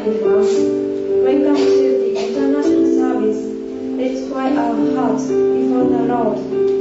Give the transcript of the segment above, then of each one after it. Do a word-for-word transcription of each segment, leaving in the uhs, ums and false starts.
everyone. Welcome to the international service. Let's quiet our hearts before the Lord.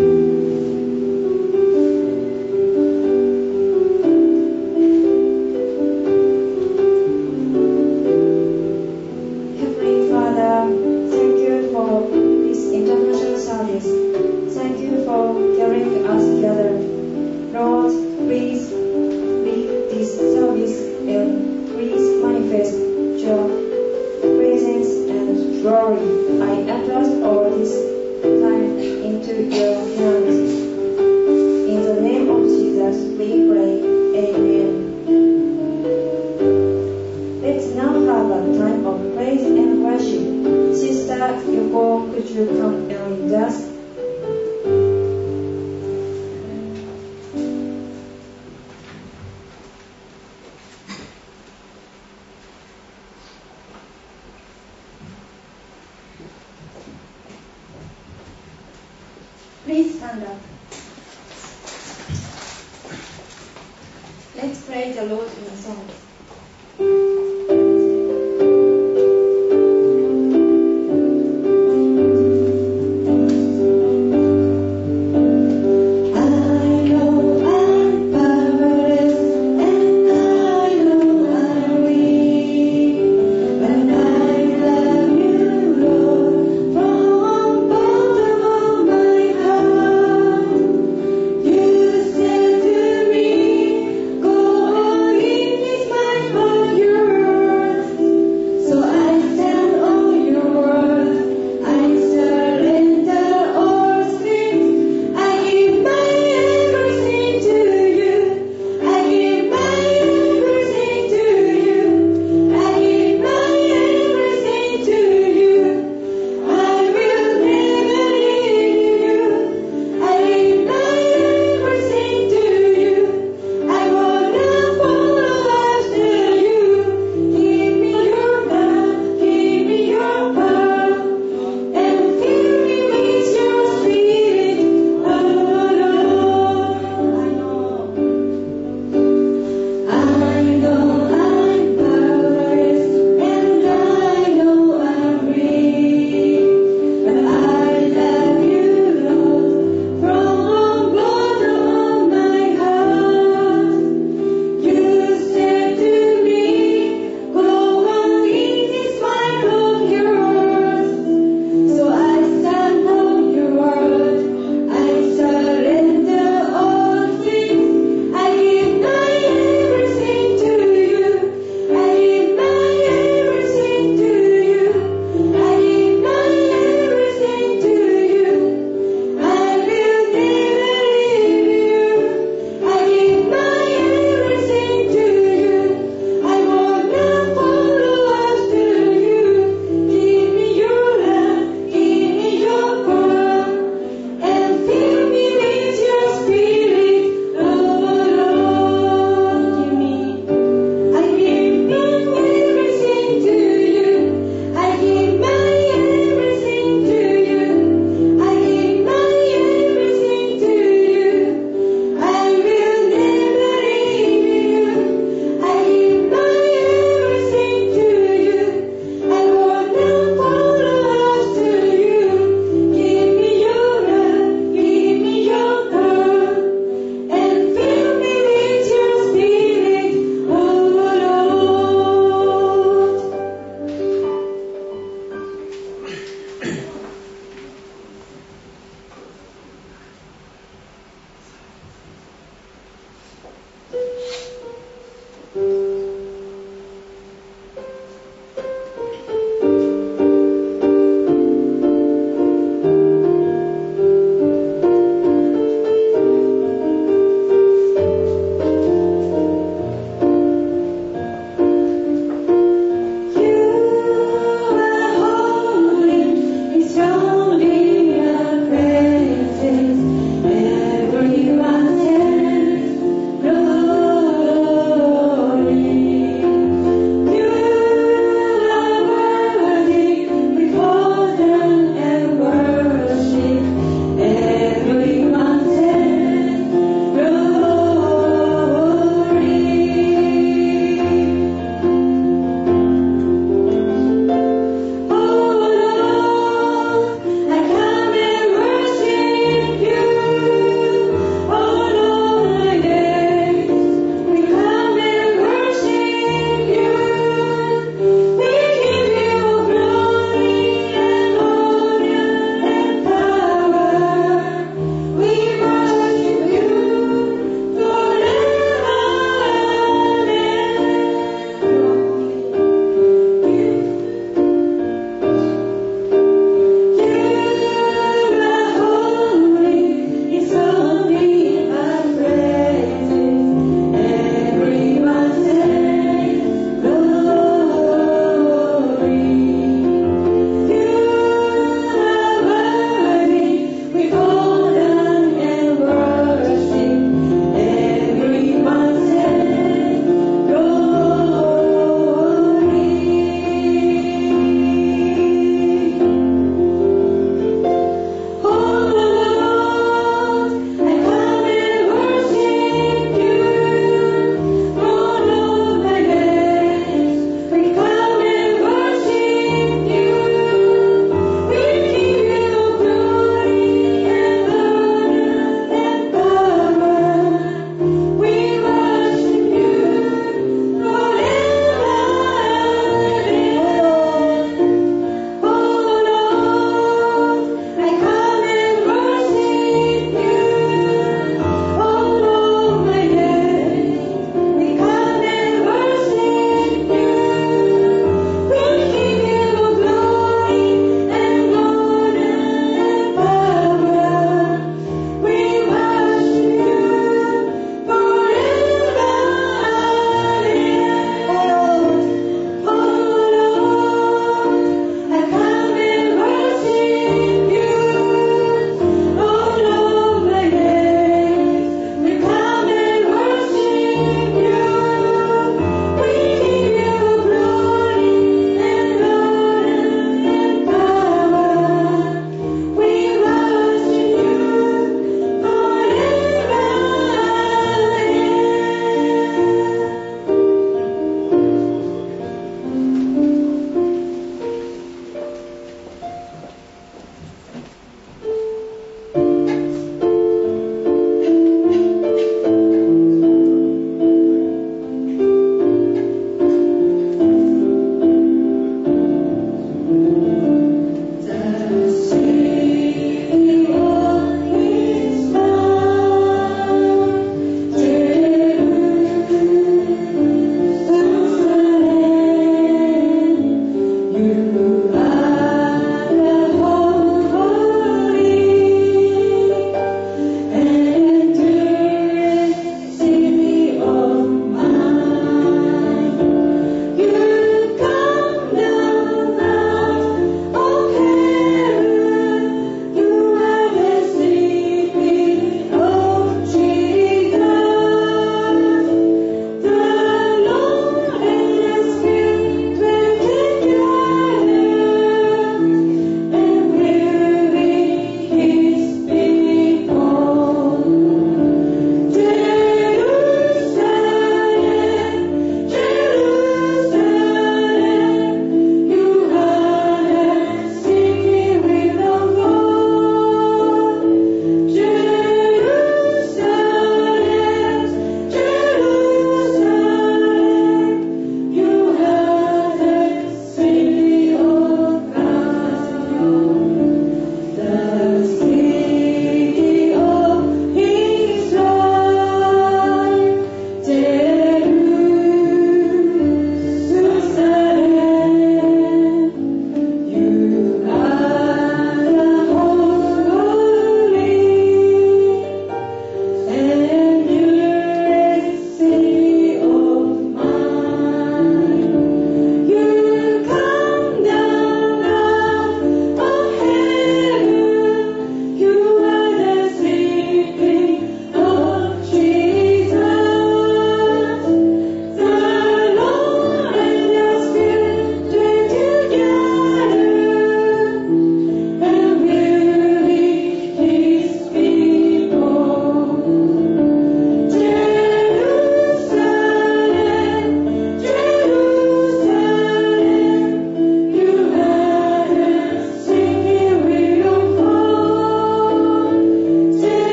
Heavenly Father, thank you for this international service. Thank you for gathering us together. Lord, please lead this service and please manifest your presence and glory. I entrust all this time into your hands. In the name of Jesus, we pray. Amen. Let's now have a time of praise and worship. Sister Yoko, could you come and lead us? Please stand up. Let's praise the Lord in a song. You said to me, go in His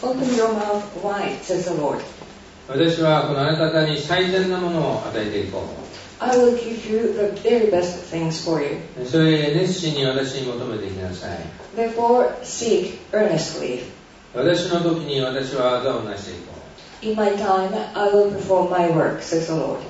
Open your mouth wide, says the Lord. 私はこのあなた方に最善なものを与えていこ I will give you the very best things for you. う。それ熱心に私に求めていきなさい。 Therefore, seek earnestly. 私の時に私は技を成していこ In my time, I will perform my work, says the Lord.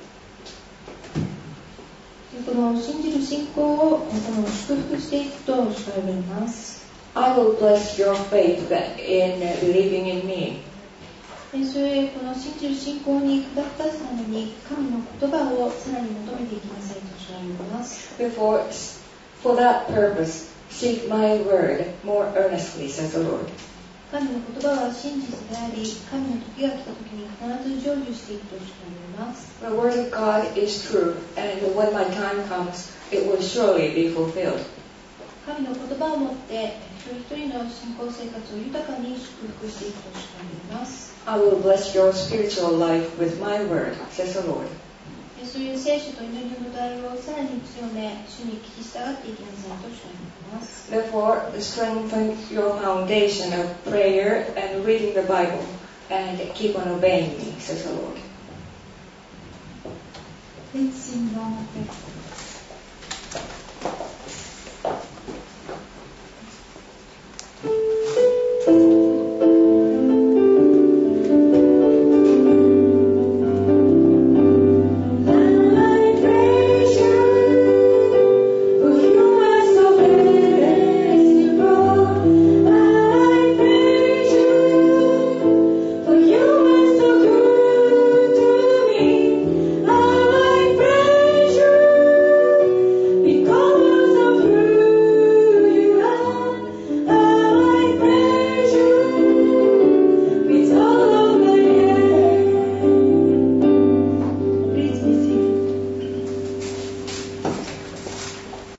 この信じる信仰をこの祝福していくと書かれています。 I will bless your faith in believing in me. でそれこの信じる信仰に下ったために神の言葉をさらに求めていきなさいと書かれています。 Therefore, for that purpose, seek my word more earnestly, says the Lord. 神の言葉は真実であり、神の時が来た時に必ず成就していくと書かれています。 The word of God is true, and when my time comes, it will surely be fulfilled. 神の言葉をもって一人一人の信仰生活を豊かに祝福していくと書かれています。 I will bless your spiritual life with my word, says the Lord. でそういう聖書と祈りの土台をさらに強め、主に聞き従っていきなさいと書かれています。 Therefore, strengthen your foundation of prayer and reading the Bible, and keep on obeying me, says the Lord. Let's sing one more